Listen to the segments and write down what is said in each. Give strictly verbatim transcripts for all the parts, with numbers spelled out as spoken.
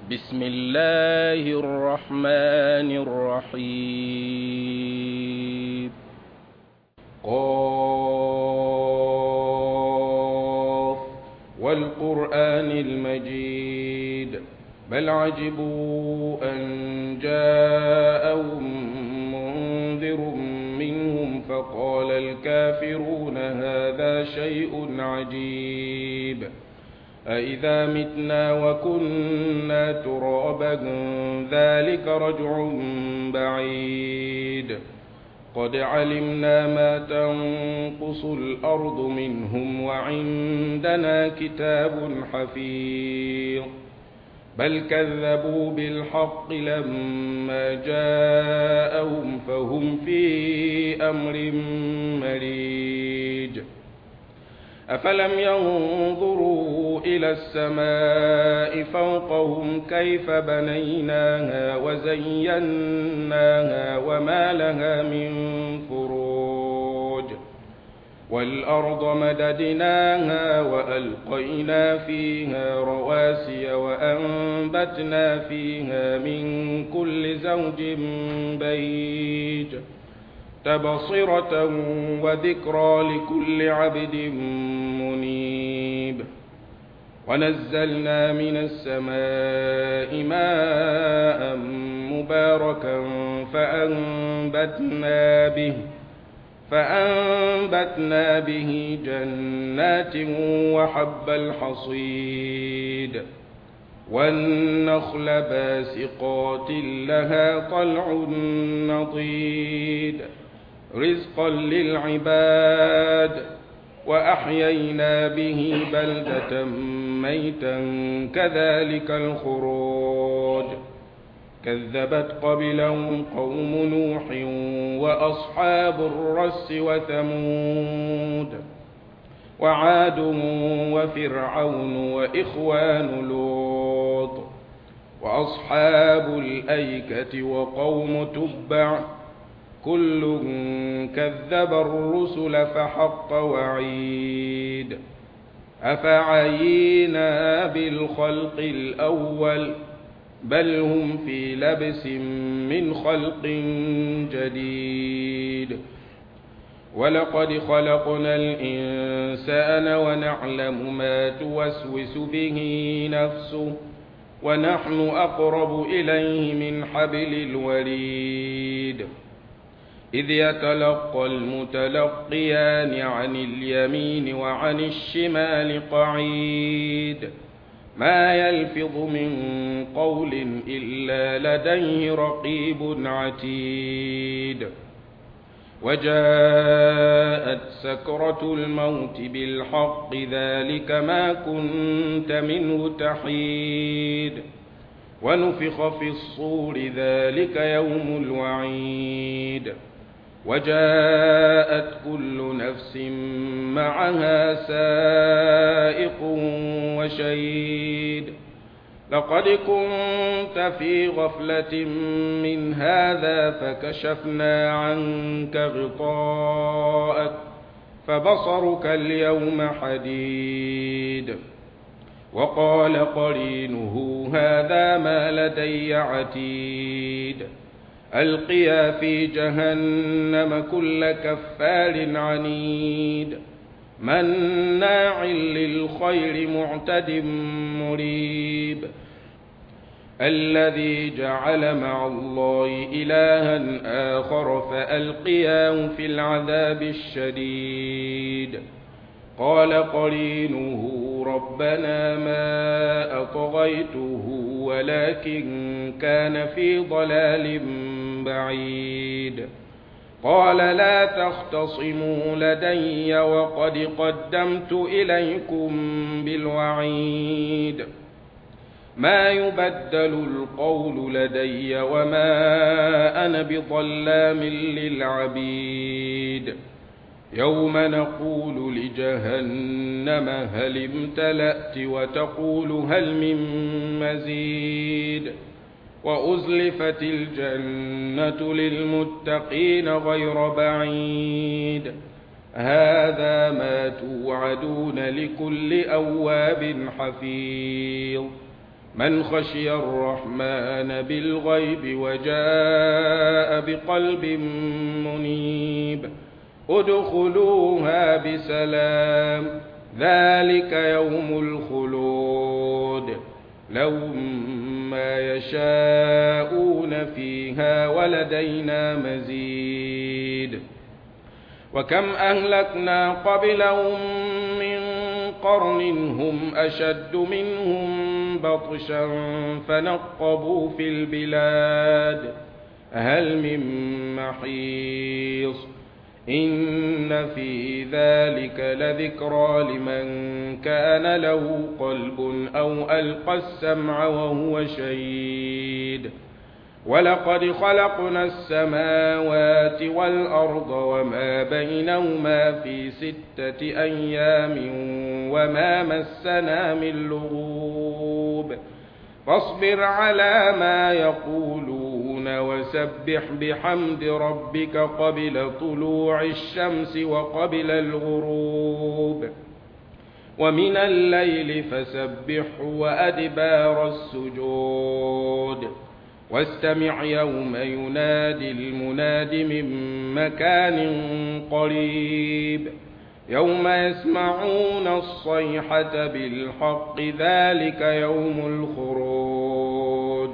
بسم الله الرحمن الرحيم. قاف والقرآن المجيد بل عجبوا أن جاءهم منذر منهم فقال الكافرون هذا شيء عجيب أإذا متنا وكنا ترابا ذلك رجع بعيد قد علمنا ما تنقص الأرض منهم وعندنا كتاب حفيظ بل كذبوا بالحق لما جاءهم فهم في أمر مريج أفلم ينظروا إلى السماء فوقهم كيف بنيناها وزيناها وما لها من فروج والأرض مددناها وألقينا فيها رواسي وأنبتنا فيها من كل زوج بهيج تبصرة وذكرى لكل عبد منيب ونزلنا من السماء ماء مباركا فأنبتنا به فأنبتنا به جنات وحب الحصيد والنخل باسقات لها طلع نضيد رزقا للعباد وأحيينا به بلدة ميتا كذلك الخروج كذبت قبلهم قوم نوح وأصحاب الرس وثمود وعاد وفرعون وإخوان لوط وأصحاب الأيكة وقوم تبع كل كذب الرسل فحق وعيد أفعينا بالخلق الأول بل هم في لبس من خلق جديد ولقد خلقنا الإنسان ونعلم ما توسوس به نفسه ونحن أقرب إليه من حبل الوريد إذ يتلقى المتلقيان عن اليمين وعن الشمال قعيد ما يلفظ من قول إلا لديه رقيب عتيد وجاءت سكرة الموت بالحق ذلك ما كنت منه تحيد ونفخ في الصور ذلك يوم الوعيد وجاءت كل نفس معها سائق وشهيد لقد كنت في غفلة من هذا فكشفنا عنك غطاءك فبصرك اليوم حديد وقال قرينه هذا ما لدي عتيد ألقيا في جهنم كل كفار عنيد مناع للخير معتد مريب الذي جعل مع الله إلها آخر فألقياه في العذاب الشديد قال قرينه ربنا ما أطغيته ولكن كان في ضلال بعيد قال لا تختصموا لدي وقد قدمت إليكم بالوعيد ما يبدل القول لدي وما أنا بظلام للعبيد يوم نقول لجهنم هل امتلأت وتقول هل من مزيد وأزلفت الجنة للمتقين غير بعيد هذا ما توعدون لكل أواب حفيظ من خشي الرحمن بالغيب وجاء بقلب منيب ادخلوها بسلام ذلك يوم الخلود لهم ما يشاءون فيها ولدينا مزيد وكم أهلكنا قبلهم من قرن هم أشد منهم بطشا فنقبوا في البلاد هل من محيص إن في ذلك لذكرى لمن كان له قلب أو ألقى السمع وهو شهيد ولقد خلقنا السماوات والأرض وما بينهما في ستة أيام وما مسنا من لغوب فاصبر على ما يقولون وسبح بحمد ربك قبل طلوع الشمس وقبل الغروب ومن الليل فسبحه وأدبار السجود واستمع يوم ينادي المناد من مكان قريب يوم يسمعون الصيحة بالحق ذلك يوم الخروج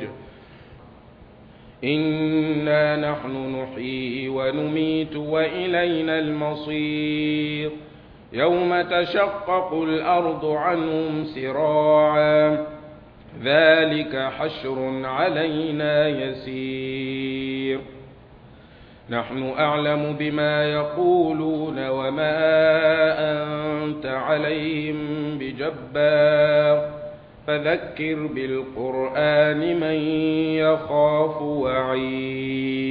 إنا نحن نحيي ونميت وإلينا المصير يوم تشقق الأرض عنهم سراعا ذلك حشر علينا يسير نحن أعلم بما يقولون وما أنت عليهم بجبار فذكر بالقرآن من يخاف وعيد